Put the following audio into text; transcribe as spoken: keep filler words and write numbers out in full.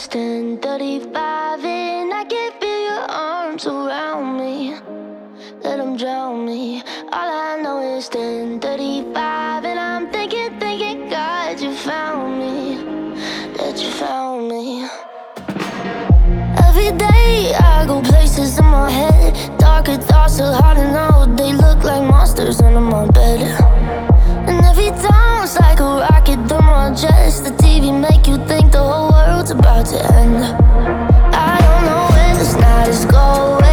it's ten thirty-five and I can feel your arms around me. Let them drown me. All I know is ten thirty-five and I'm thinking, thinking, God, you found me. That you found me. Every day I go places in my head. Darker thoughts are hard to know. They look like monsters under my bed. And every time it's like a rocket through my chest. The T V make you think the whole world's about to end. I don't know when this night is going.